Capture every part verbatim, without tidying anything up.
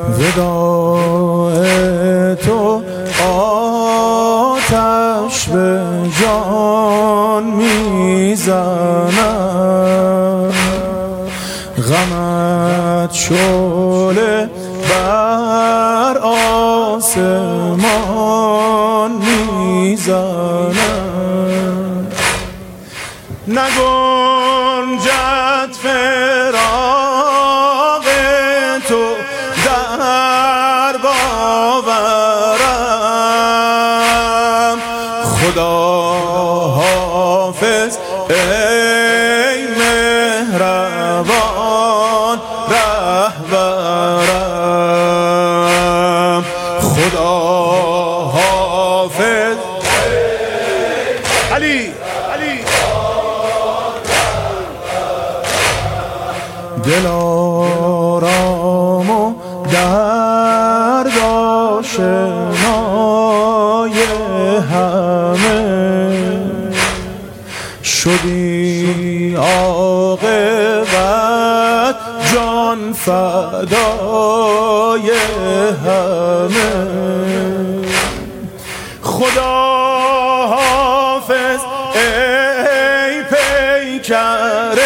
وداع تو آتش به جان میزند، غمت شعله بر آسمان میزند. نگنجد فراق تو در باورم، خدا حافظ ای مهربان رهبرم، خدا حافظ علی علی. دلارام و درد آشنای همه، شدی عاقبت جان فدای همه. خدا حافظ ای پیکر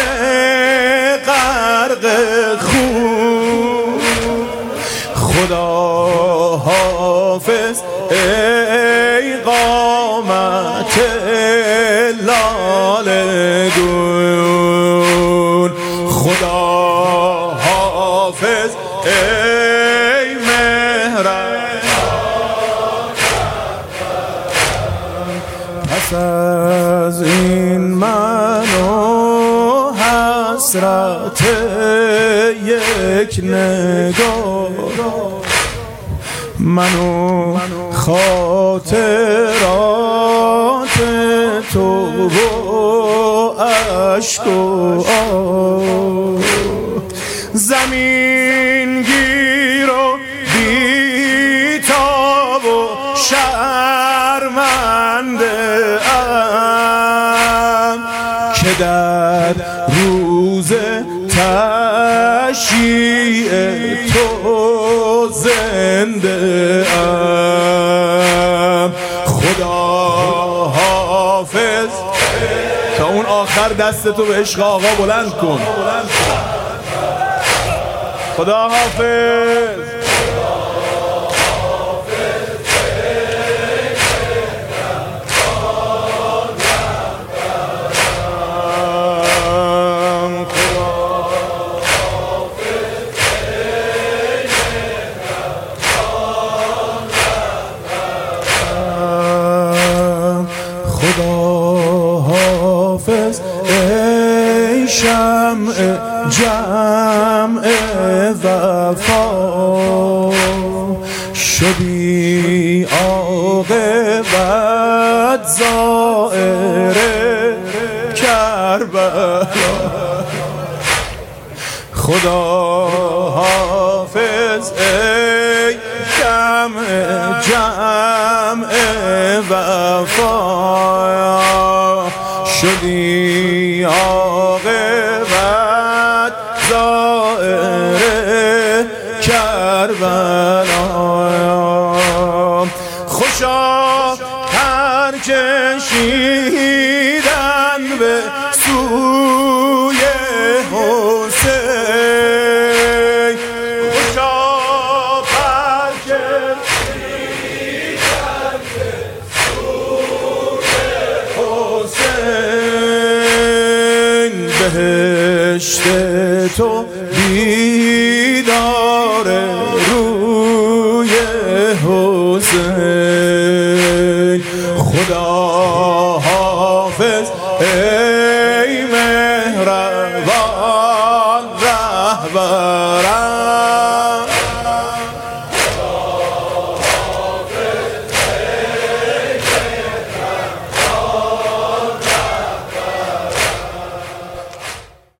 غرق خون، خدا حافظ ای قامت لاله گون، خدا حافظ ای مهربان. پس از این من و حسرت یک نگاه، منو خاطرات تو و عشق و آه، زمین گیر و بی‌تاب و شرمنده ام، که در روز تشییع تو زنده ام. خدا حافظ. تا اون آخر دست تو به عشق آقا بلند کن. خدا حافظ. حافظ ای شمع جمع وفا، شدی عاقبت زائر کربلا. خدا حافظ ای جمع جمع وفا، شدی عاقبت زائر کربلا. خوشا هر کشیدن به سوی حسین، خوشا هر کشیدن به سوی حسین، بهشت تو دیدار روی حسین. خدا حافظ